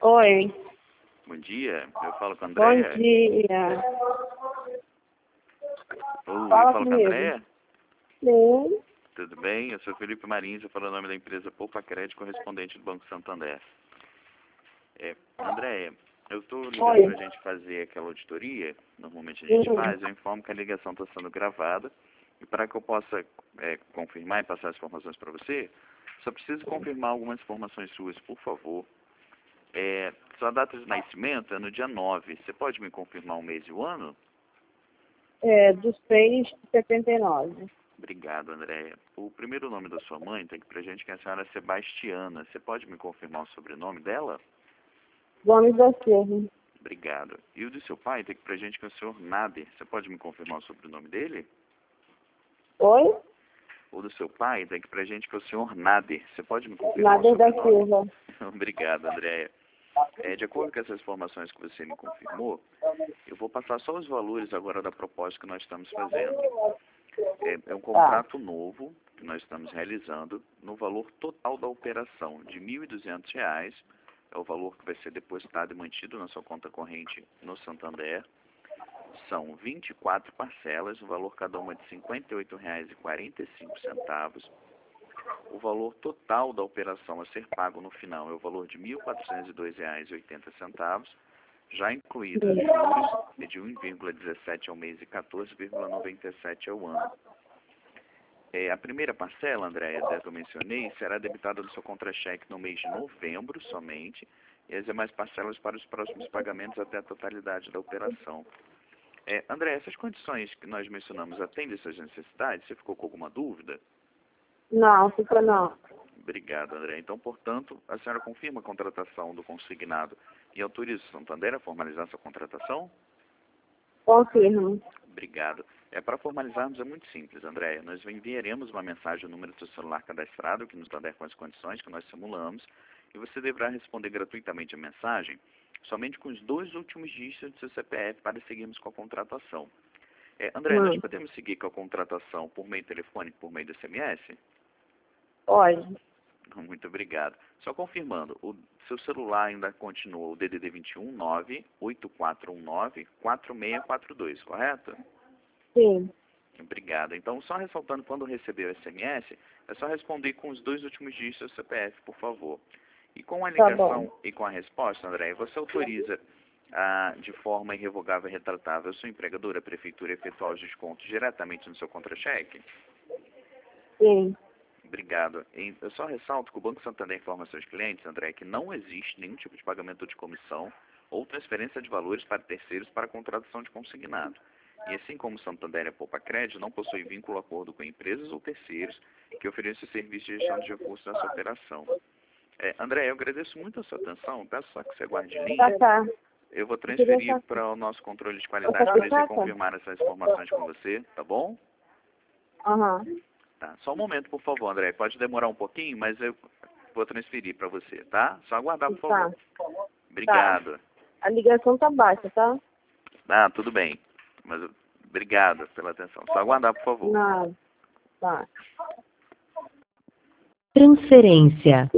Oi, Bom dia, eu falo com a bom Andréia. dia. Eu Fala falo com a comigo. Andréia. Sim, Tudo bem? Eu sou Felipe Marins, eu falo o nome da empresa Poupa Crédito, correspondente do Banco Santander. Andréia, eu estou ligando Oi. para a gente fazer aquela auditoria, normalmente a gente faz, eu informo que a ligação está sendo gravada, e para que eu possa confirmar e passar as informações para você, só preciso confirmar algumas informações suas, por favor. Sua data de nascimento é no dia 9. Você pode me confirmar o mês e o ano? do 6 de 79. Obrigado, Andréia. O primeiro nome da sua mãe tem que pra gente que é a senhora Sebastiana. Você pode me confirmar o sobrenome dela? Gomes da Silva. Obrigado. E o do seu pai tem que pra gente que é o senhor Nader. Você pode me confirmar o sobrenome dele? Oi? O do seu pai tem que pra gente que é o senhor Nader. Você pode me confirmar o Nader da sobrenome? Silva. Obrigado, Andréia. De acordo com essas informações que você me confirmou, eu vou passar só os valores agora da proposta que nós estamos fazendo. É um contrato novo que nós estamos realizando no valor total da operação de R$ 1.200. É o valor que vai ser depositado e mantido na sua conta corrente no Santander. São 24 parcelas, o valor cada uma de R$ 58,45. O valor total da operação a ser pago no final é o valor de R$ 1.402,80, já incluídos os juros de 1,17 ao mês e 14,97 ao ano. A primeira parcela, Andréia, que eu mencionei, será debitada do seu contra-cheque no mês de novembro somente, e as demais parcelas para os próximos pagamentos até a totalidade da operação. André, essas condições que nós mencionamos atendem às suas necessidades? Você ficou com alguma dúvida? Não, fica não. Obrigado, André. Então, portanto, a senhora confirma a contratação do consignado e autoriza o Santander a formalizar sua contratação? Confirmo. Obrigado. Para formalizarmos é muito simples, Andréia. Nós enviaremos uma mensagem ao número do seu celular cadastrado, que nos der com as condições que nós simulamos, e você deverá responder gratuitamente a mensagem somente com os 2 últimos dígitos do seu CPF para seguirmos com a contratação. André, nós podemos seguir com a contratação por meio telefônico, por meio do SMS? Pode. Muito obrigado. Só confirmando, o seu celular ainda continua o DDD 21 98419 4642, correto? Sim. Obrigado. Então, só ressaltando, quando receber o SMS, é só responder com os 2 últimos dígitos do CPF, por favor. E com a ligação e com a resposta, André, você autoriza de forma irrevogável e retratável a sua empregadora, a prefeitura, a efetuar os descontos diretamente no seu contra-cheque? Sim. Obrigado. Eu só ressalto que o Banco Santander informa aos seus clientes, André, que não existe nenhum tipo de pagamento de comissão ou transferência de valores para terceiros para a contratação de consignado. E assim como o Santander é Poupa Crédito, não possui vínculo acordo com empresas ou terceiros que ofereçam serviço de gestão de recursos nessa operação. André, eu agradeço muito a sua atenção. Peço só que você guarde linha. Tá. Eu vou transferir para o nosso controle de qualidade para eles confirmar essas informações com você, tá bom? Aham. Tá. Só um momento, por favor, André. Pode demorar um pouquinho, mas eu vou transferir para você, tá? Só aguardar, por favor. Obrigado. A ligação tá baixa, tá? Tudo bem. Mas obrigado pela atenção. Só aguardar, por favor. Não. Tá. Transferência.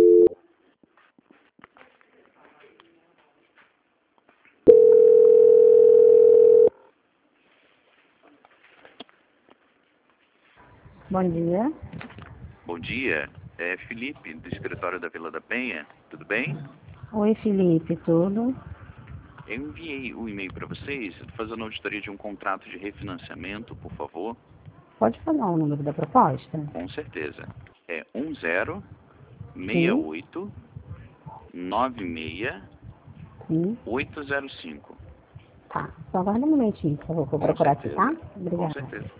Bom dia. Bom dia. É Felipe, do escritório da Vila da Penha. Tudo bem? Oi, Felipe, tudo? Eu enviei o e-mail para vocês. Estou fazendo auditoria de um contrato de refinanciamento, por favor. Pode falar o número da proposta? Com certeza. É 1068 96 Sim. 805. Tá. Só aguarda um momentinho, por favor. Vou Com procurar aqui, certeza. tá? Com Obrigada. certeza.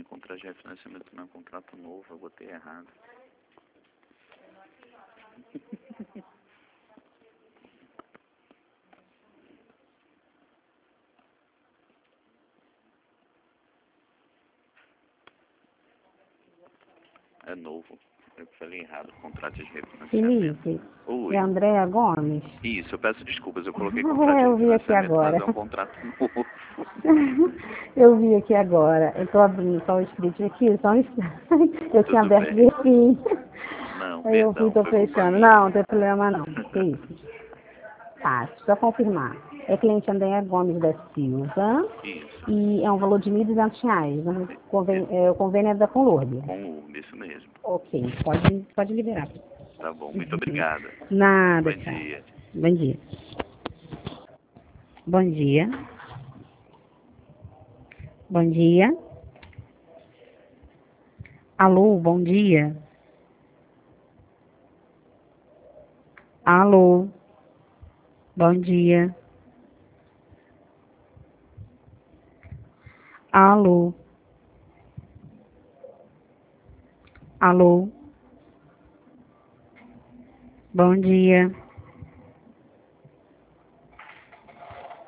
é contrato de refinanciamento, não é contrato novo, eu botei errado. É novo. Eu falei errado, contrato de refinanciamento. Felipe, Oi. é Andréa Gomes? Isso, eu peço desculpas, eu coloquei contrato de Eu vi aqui refinanciamento, mas agora. é um contrato novo. Eu vi aqui agora. Eu tô abrindo só o script aqui, só um instante. Eu tinha Tudo aberto bem. de fim. Não, Aí eu fui, perdão, tô foi culpa fechando. minha. Não, não tem problema não. Que isso? Tá, só confirmar. É cliente Andréa Gomes da Silva Isso, e é um valor de R$ 1.200. Né? O convênio é da Conlord. com o isso mesmo. Ok, pode liberar. Tá bom, muito obrigado. Nada, Bom tchau. dia. Bom dia. Bom dia. Bom dia. Alô, bom dia. Alô, bom dia. Alô, alô, bom dia.